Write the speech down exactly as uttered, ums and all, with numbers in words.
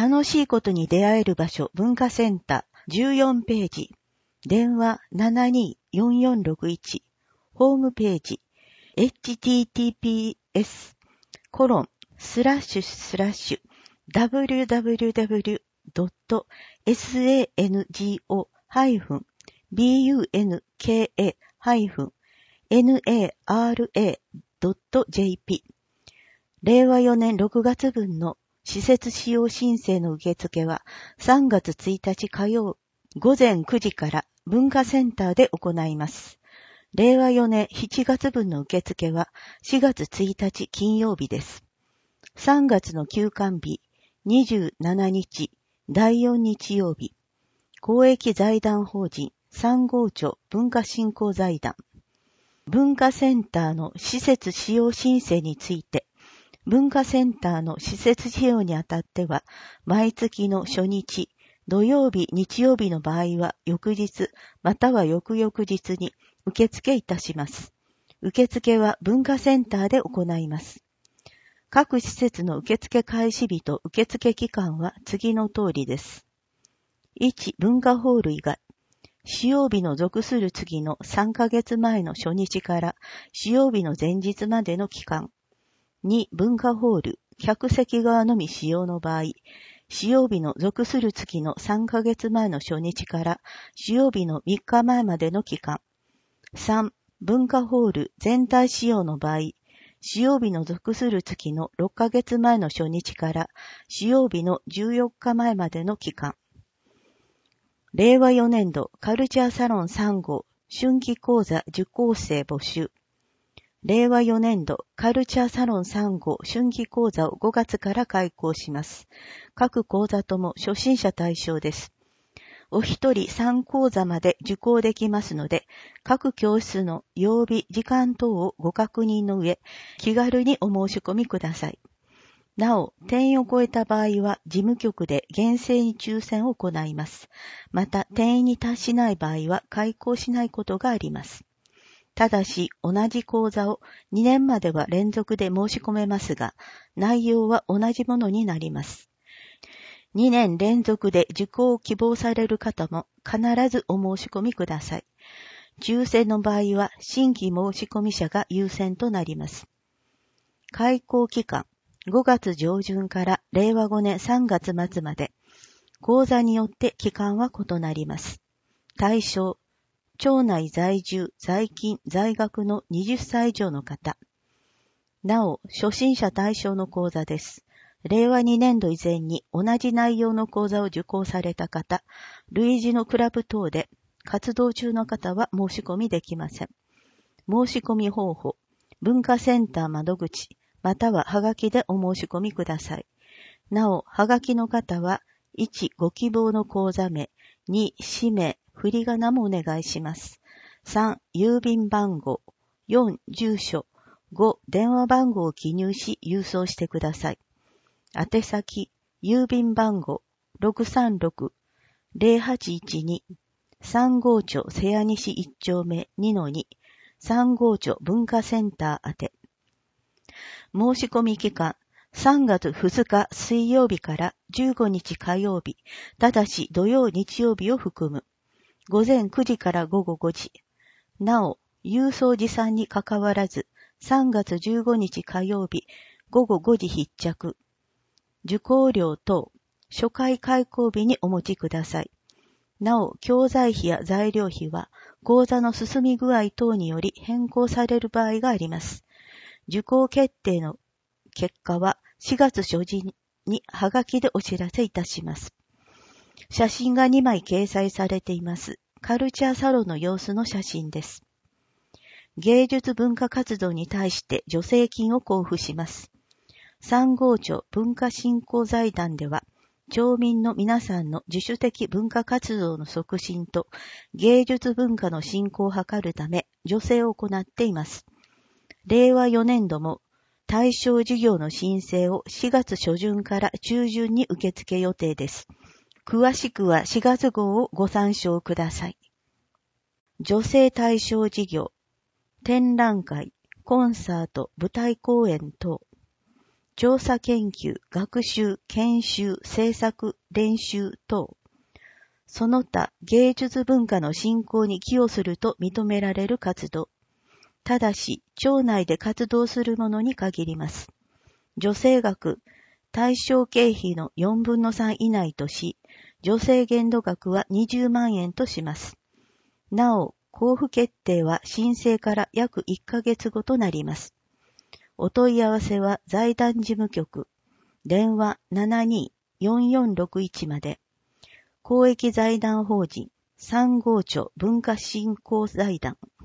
楽しいことに出会える場所文化センターじゅうよんページ。電話 ななにーよんよんろくいち。ホームページ エイチティーティーピーエス コロンスラッシュスラッシュ ダブリューダブリューダブリュー ドット サンゴ ビーユーエヌケーエー エヌエーアールエー ドット ジェーピー れいわよねんろくがつ分の施設使用申請の受付はさんがつついたち火曜午前くじから文化センターで行います。れいわよねんしちがつ分の受付はしがつついたち金曜日です。さんがつの休館日にじゅうしちにちだいよん日曜日。公益財団法人さん号町文化振興財団。文化センターの施設使用申請について、文化センターの施設使用にあたっては、毎月の初日、土曜日、日曜日の場合は翌日、または翌々日に受付いたします。受付は文化センターで行います。各施設の受付開始日と受付期間は次の通りです。いち. 文化ホール以外。使用日の属する次のさんかげつまえの初日から使用日の前日までの期間。に. 文化ホール、客席側のみ使用の場合、使用日の属する月のさんかげつまえの初日から使用日のみっかまえまでの期間。さん. 文化ホール全体使用の場合、使用日の属する月のろっかげつまえの初日から使用日のじゅうよっかまえまでの期間。れいわよねんどカルチャーサロンさん号春季講座受講生募集。れいわよねんどカルチャーサロンさん号春季講座をごがつから開講します。各講座とも初心者対象です。お一人さん講座まで受講できますので、各教室の曜日、時間等をご確認の上、気軽にお申し込みください。なお、定員を超えた場合は、事務局で厳正に抽選を行います。また、定員に達しない場合は、開講しないことがあります。ただし、同じ講座をにねんまでは連続で申し込めますが、内容は同じものになります。にねん連続で受講を希望される方も必ずお申し込みください。抽選の場合は新規申し込み者が優先となります。開講期間、ごがつ上旬かられいわごねんさんがつ末まで、講座によって期間は異なります。対象、町内在住、在勤、在学のはたち以上の方。なお、初心者対象の講座です。れいわにねんど以前に同じ内容の講座を受講された方、類似のクラブ等で活動中の方は申し込みできません。申し込み方法、文化センター窓口、またははがきでお申し込みください。なお、はがきの方は、いち. ご希望の講座名、に. 氏名、振り仮名もお願いします。さん. 郵便番号、よん. 住所、ご. 電話番号を記入し郵送してください。宛先、郵便番号 ろくさんろく ぜろはちいちに さん号町瀬谷西いち丁目 にのに さん号町文化センター宛て。申し込み期間、さんがつふつか水曜日からじゅうごにち火曜日、ただし土曜日曜日を含む。午前くじから午後ごじ。なお、郵送持参にかかわらず、さんがつじゅうごにち火曜日、午後ごじ必着。受講料等、初回開講日にお持ちください。なお、教材費や材料費は、講座の進み具合等により変更される場合があります。受講決定の結果は、しがつ初旬にはがきでお知らせいたします。写真がにまい掲載されています。カルチャーサロンの様子の写真です。芸術文化活動に対して助成金を交付します。さん号町文化振興財団では、町民の皆さんの自主的文化活動の促進と芸術文化の振興を図るため助成を行っています。れいわよねんども対象事業の申請をしがつ初旬から中旬に受付予定です。詳しくはしがつ号をご参照ください。助成対象事業、展覧会、コンサート、舞台公演等。 調査研究、学習、研修、制作、練習等、その他芸術文化の振興に寄与すると認められる活動。ただし、町内で活動するものに限ります。助成額、対象経費のよんぶんのさん以内とし、助成限度額はにじゅうまんえんとします。なお、交付決定は申請から約いっかげつごとなります。お問い合わせは財団事務局、電話 ななにーよんよんろくいち まで。公益財団法人さん号町文化振興財団